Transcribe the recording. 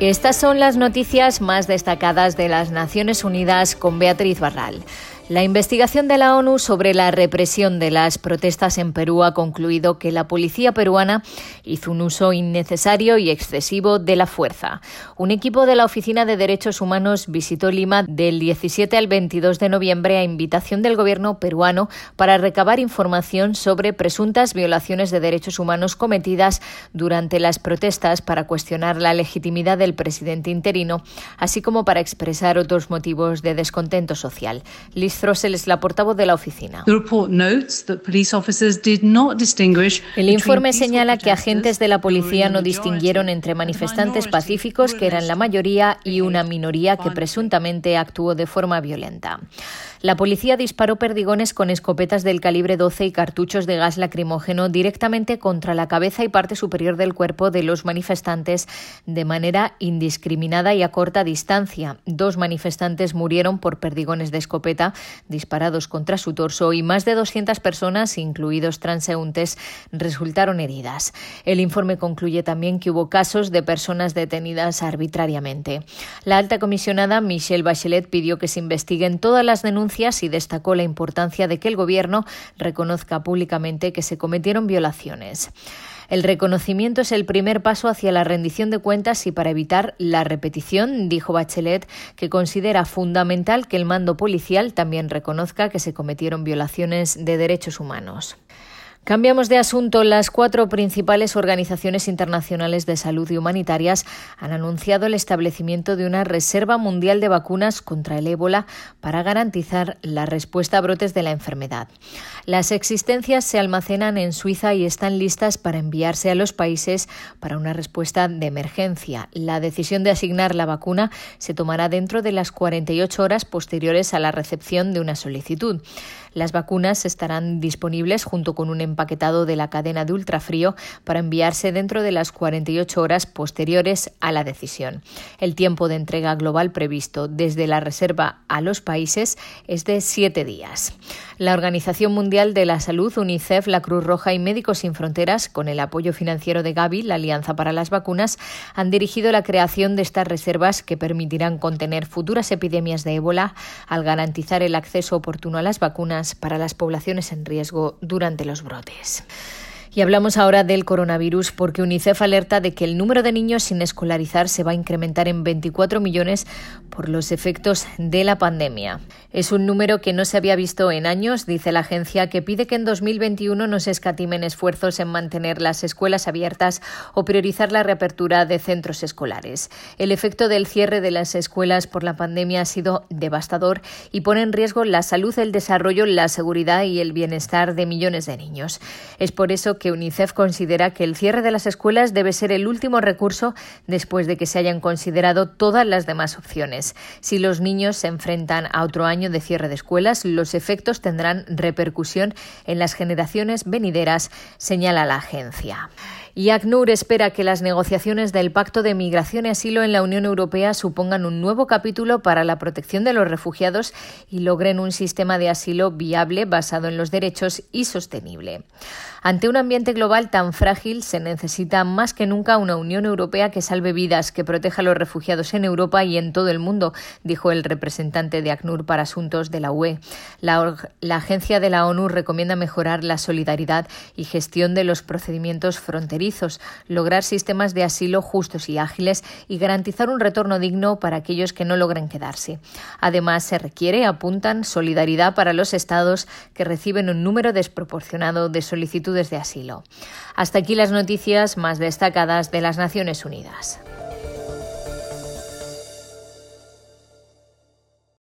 Estas son las noticias más destacadas de las Naciones Unidas con Beatriz Barral. La investigación de la ONU sobre la represión de las protestas en Perú ha concluido que la policía peruana hizo un uso innecesario y excesivo de la fuerza. Un equipo de la Oficina de Derechos Humanos visitó Lima del 17 al 22 de noviembre a invitación del gobierno peruano para recabar información sobre presuntas violaciones de derechos humanos cometidas durante las protestas para cuestionar la legitimidad del presidente interino, así como para expresar otros motivos de descontento social. Liz Throssell es la portavoz de la oficina. El informe señala que agentes de la policía no distinguieron entre manifestantes pacíficos, que eran la mayoría, y una minoría que presuntamente actuó de forma violenta. La policía disparó perdigones con escopetas del calibre 12 y cartuchos de gas lacrimógeno directamente contra la cabeza y parte superior del cuerpo de los manifestantes de manera indiscriminada y a corta distancia. 2 manifestantes murieron por perdigones de escopeta disparados contra su torso y más de 200 personas, incluidos transeúntes, resultaron heridas. El informe concluye también que hubo casos de personas detenidas arbitrariamente. La alta comisionada Michelle Bachelet pidió que se investiguen todas las denuncias y destacó la importancia de que el gobierno reconozca públicamente que se cometieron violaciones. El reconocimiento es el primer paso hacia la rendición de cuentas y para evitar la repetición, dijo Bachelet, que considera fundamental que el mando policial también reconozca que se cometieron violaciones de derechos humanos. Cambiamos de asunto. Las 4 principales organizaciones internacionales de salud y humanitarias han anunciado el establecimiento de una reserva mundial de vacunas contra el ébola para garantizar la respuesta a brotes de la enfermedad. Las existencias se almacenan en Suiza y están listas para enviarse a los países para una respuesta de emergencia. La decisión de asignar la vacuna se tomará dentro de las 48 horas posteriores a la recepción de una solicitud. Las vacunas estarán disponibles junto con un empaquetado de la cadena de ultrafrío para enviarse dentro de las 48 horas posteriores a la decisión. El tiempo de entrega global previsto desde la reserva a los países es de 7 días. La Organización Mundial de la Salud, UNICEF, la Cruz Roja y Médicos Sin Fronteras, con el apoyo financiero de Gavi, la Alianza para las Vacunas, han dirigido la creación de estas reservas que permitirán contener futuras epidemias de ébola al garantizar el acceso oportuno a las vacunas para las poblaciones en riesgo durante los brotes. Y hablamos ahora del coronavirus porque UNICEF alerta de que el número de niños sin escolarizar se va a incrementar en 24 millones por los efectos de la pandemia. Es un número que no se había visto en años, dice la agencia, que pide que en 2021 no se escatimen esfuerzos en mantener las escuelas abiertas o priorizar la reapertura de centros escolares. El efecto del cierre de las escuelas por la pandemia ha sido devastador y pone en riesgo la salud, el desarrollo, la seguridad y el bienestar de millones de niños. Es por eso que UNICEF considera que el cierre de las escuelas debe ser el último recurso después de que se hayan considerado todas las demás opciones. Si los niños se enfrentan a otro año de cierre de escuelas, los efectos tendrán repercusión en las generaciones venideras, señala la agencia. Y ACNUR espera que las negociaciones del Pacto de Migración y Asilo en la Unión Europea supongan un nuevo capítulo para la protección de los refugiados y logren un sistema de asilo viable basado en los derechos y sostenible. Ante un ambiente global tan frágil, se necesita más que nunca una Unión Europea que salve vidas, que proteja a los refugiados en Europa y en todo el mundo, dijo el representante de ACNUR para asuntos de la UE. La agencia de la ONU recomienda mejorar la solidaridad y gestión de los procedimientos fronterizos, lograr sistemas de asilo justos y ágiles y garantizar un retorno digno para aquellos que no logren quedarse. Además, se requiere, apuntan, solidaridad para los estados que reciben un número desproporcionado de solicitudes de asilo. Hasta aquí las noticias más destacadas de las Naciones Unidas.